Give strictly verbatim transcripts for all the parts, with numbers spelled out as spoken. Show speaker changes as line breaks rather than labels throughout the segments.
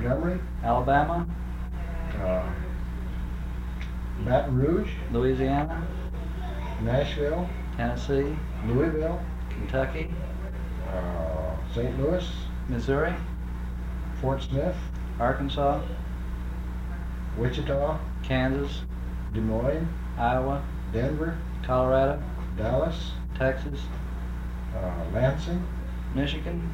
Montgomery,
Alabama,
uh, Baton Rouge,
Louisiana,
Nashville,
Tennessee,
Louisville,
Kentucky,
uh, Saint Louis,
Missouri,
Fort Smith,
Arkansas,
Wichita,
Kansas,
Des Moines,
Iowa,
Denver,
Colorado,
Dallas,
Texas,
uh, Lansing,
Michigan,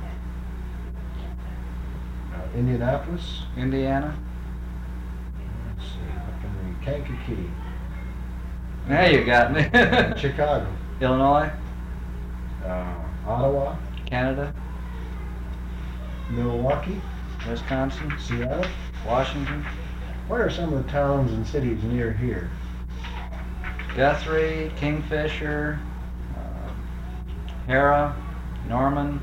uh, Indianapolis,
Indiana.
let's see, up in the Kankakee,
Now you got me.
Chicago,
Illinois,
uh, Ottawa,
Canada,
Milwaukee,
Wisconsin,
Seattle.
Washington,
What are some of the towns and cities near here?
Guthrie, Kingfisher, uh, Hera, Norman,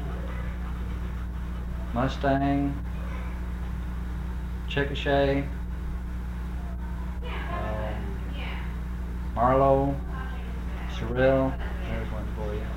Mustang, Chickasha, uh, Marlow, Cyril. There's one for you.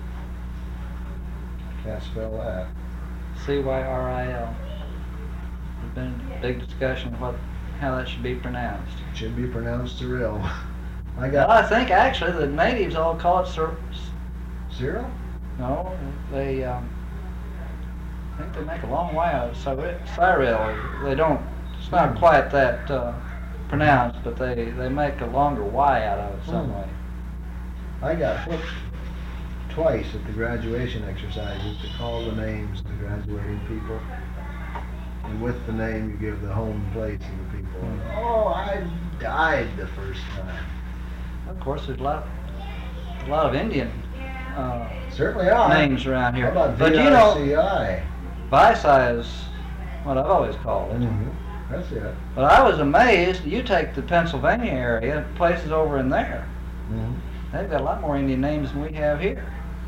Can't spell that.
C Y R I L. There's been a big discussion of what, how that should be pronounced.
Should be pronounced Cyril. I
Well,
got
I think actually the natives all call it Cyr.
Cyril?
No, they. Um, I think they make a long Y out of Cyr- Cyril. They don't. It's not quite that uh, pronounced, but they they make a longer Y out of it some
Hmm.
way.
I got whipped twice at the graduation exercises to call the names of the graduating people. And with the name, you give the home place of the people.
Hmm.
Oh, I died the first time.
Of course, there's a lot, a lot of Indian uh,
Certainly are.
names around here.
How about
But
V
you
I
know,
C I?
Visai is what I've always called it.
Mm-hmm. That's it.
But I was amazed. You take the Pennsylvania area, places over in there.
Mm-hmm.
They've got a lot more Indian names than we have here.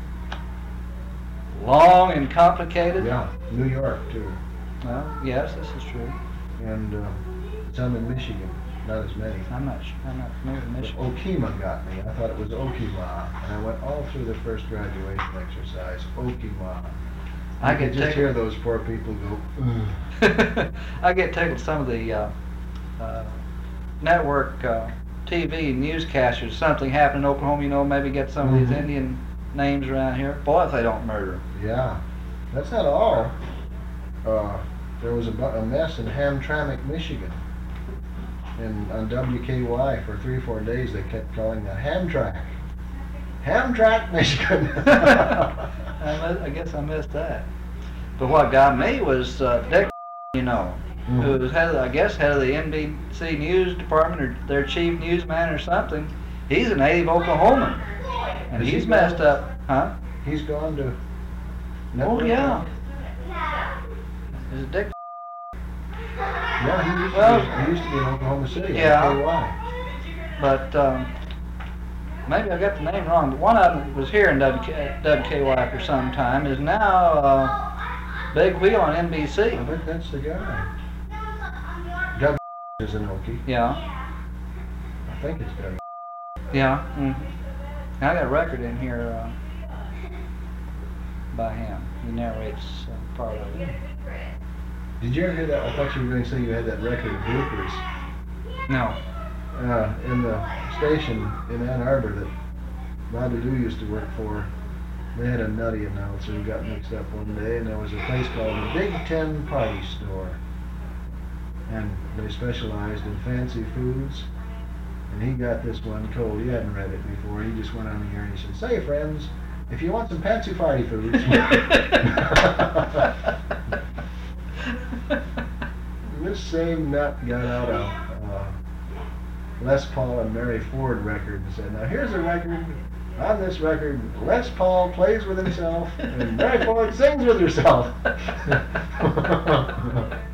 Long and complicated.
Yeah, New York too.
Well, yes, this is true.
And uh, some in Michigan, not as many.
I'm not. su- I'm not familiar with
But
Michigan.
Okima got me. I thought it was Okima. And I went all through the first graduation exercise. Okima.
I
You
get
could just hear
tickled.
those poor people go, ugh.
I get tickled. Some of the uh, uh, network uh, T V newscasters. Something happened in Oklahoma. You know, maybe get some of these
Mhm.
Indian names around here. Boy, if they don't murder.
Yeah, that's not all. Uh, there was a, bu- a mess in Hamtramck, Michigan. And on W K Y for three or four days they kept calling that Hamtramck. Hamtramck, Michigan.
I, mi- I guess I missed that. But what got me was uh, Dick, you know,
Mhm.
who was head, of, I guess, head of the N B C News department or their chief newsman or something. He's a native Oklahoman, and
Is he
he's messed
gone?
up, huh?
He's gone to.
Oh
network
yeah.
now?
Is it Dick?
Yeah, he used,
Well,
to be, he used to be in Oklahoma City.
yeah.
On K Y.
But um, maybe I got the name wrong. But one of them was here in W K Y for some time. Is now uh, Big Wheel on N B C.
I bet that's the guy. W is an Okie.
Yeah.
I think it's W.
Yeah. Mm-hmm. I got a record in here uh, by him. He narrates uh, part of it.
Did you ever hear that? I thought you were going to say you had that record of bloopers.
No.
Uh, in the station in Ann Arbor that Bobby Lou used to work for, they had a nutty announcer who got mixed up one day, and there was a place called the Big Ten Party Store. And they specialized in fancy foods. And he got this one told, he hadn't read it before, he just went on the air and he said, "Say friends, if you want some fancy party foods." This same nut got out a uh, Les Paul and Mary Ford record and said, "Now here's a record. On this record, Les Paul plays with himself and Mary Ford sings with herself."